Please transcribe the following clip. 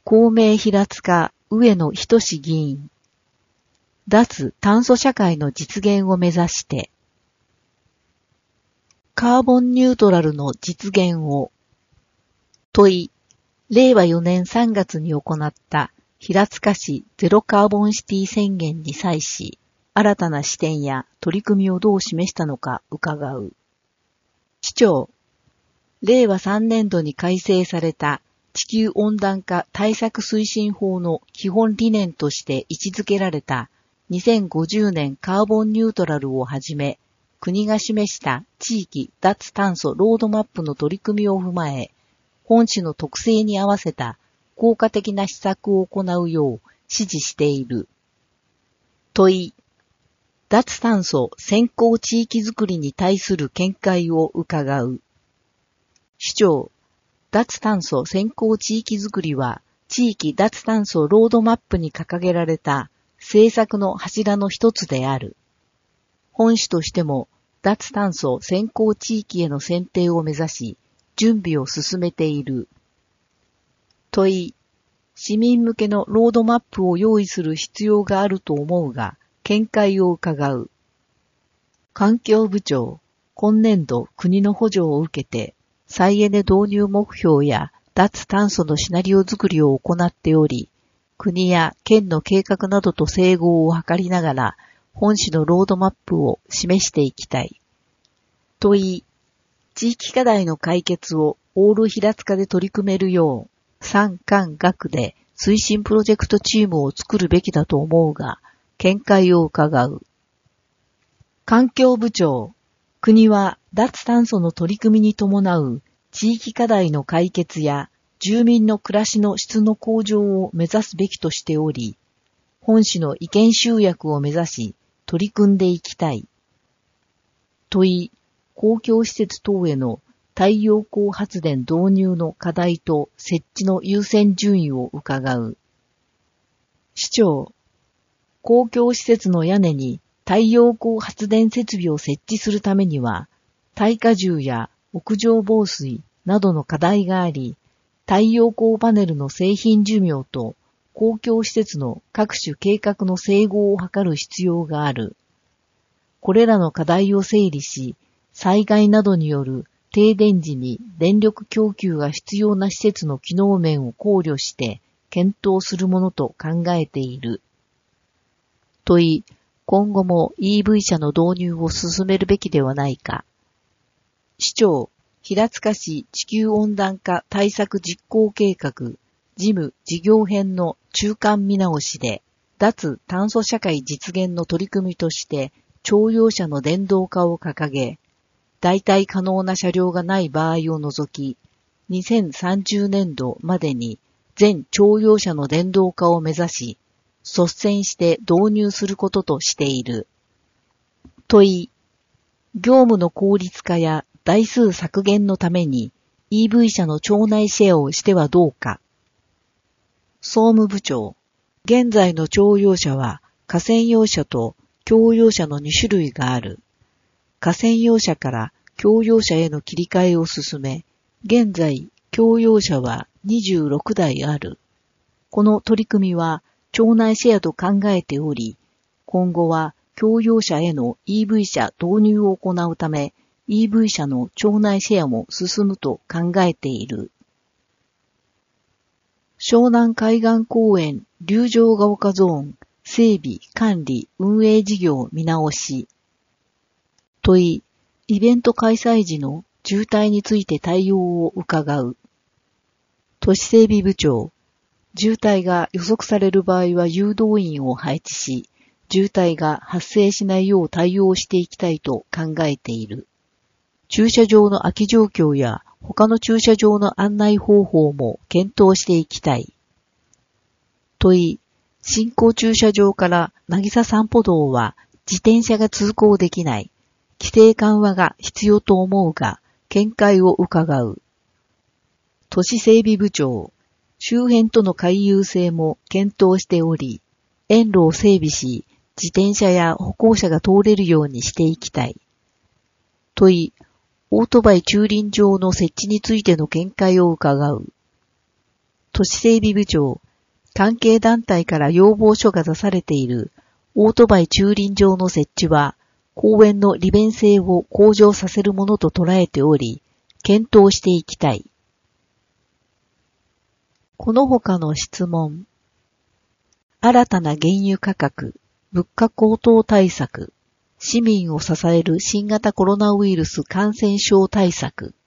公明平塚上野仁議員。脱炭素社会の実現を目指して、カーボンニュートラルの実現を、問い、令和4年3月に行った平塚市ゼロカーボンシティ宣言に際し、新たな視点や取り組みをどう示したのか伺う。市長、令和3年度に改正された地球温暖化対策推進法の基本理念として位置づけられた2050年カーボンニュートラルをはじめ、国が示した地域脱炭素ロードマップの取り組みを踏まえ、本市の特性に合わせた効果的な施策を行うよう指示している。問い、脱炭素先行地域づくりに対する見解を伺う。市長、脱炭素先行地域づくりは、地域脱炭素ロードマップに掲げられた政策の柱の一つである。本市としても、脱炭素先行地域への選定を目指し、準備を進めている。問い、市民向けのロードマップを用意する必要があると思うが、見解を伺う。環境部長、今年度国の補助を受けて、再エネ導入目標や脱炭素のシナリオ作りを行っており、国や県の計画などと整合を図りながら、本市のロードマップを示していきたい。問い、地域課題の解決をオール平塚で取り組めるよう、産官学で推進プロジェクトチームを作るべきだと思うが、見解を伺う。環境部長、国は脱炭素の取り組みに伴う地域課題の解決や住民の暮らしの質の向上を目指すべきとしており、本市の意見集約を目指し取り組んでいきたい。問い、公共施設等への太陽光発電導入の課題と設置の優先順位を伺う。市長、公共施設の屋根に太陽光発電設備を設置するためには、耐荷重や屋上防水などの課題があり、太陽光パネルの製品寿命と公共施設の各種計画の整合を図る必要がある。これらの課題を整理し、災害などによる停電時に電力供給が必要な施設の機能面を考慮して検討するものと考えている。問い、今後も EV 車の導入を進めるべきではないか。市長、平塚市地球温暖化対策実行計画事務事業編の中間見直しで、脱炭素社会実現の取り組みとして乗用車の電動化を掲げ、代替可能な車両がない場合を除き、2030年度までに全乗用車の電動化を目指し、率先して導入することとしている。問い、業務の効率化や台数削減のために EV 車の町内シェアをしてはどうか。総務部長、現在の乗用車は架線用車と共用車の2種類がある。架線用車から共用車への切り替えを進め、現在共用車は26台ある。この取り組みは町内シェアと考えており、今後は共用車への EV 車導入を行うため、EV 車の町内シェアも進むと考えている。湘南海岸公園竜城ヶ丘ゾーン整備管理運営事業見直し。問い、イベント開催時の渋滞について対応を伺う。都市整備部長、渋滞が予測される場合は誘導員を配置し、渋滞が発生しないよう対応していきたいと考えている。駐車場の空き状況や他の駐車場の案内方法も検討していきたい。問い、新興駐車場から渚散歩道は自転車が通行できない。規制緩和が必要と思うが、見解を伺う。都市整備部長、周辺との回遊性も検討しており、園路を整備し、自転車や歩行者が通れるようにしていきたい。問い、オートバイ駐輪場の設置についての見解を伺う。 都市整備部長、関係団体から要望書が出されているオートバイ駐輪場の設置は、公園の利便性を向上させるものと捉えており、検討していきたい。この他の質問。新たな原油価格、物価高騰対策、市民を支える新型コロナウイルス感染症対策。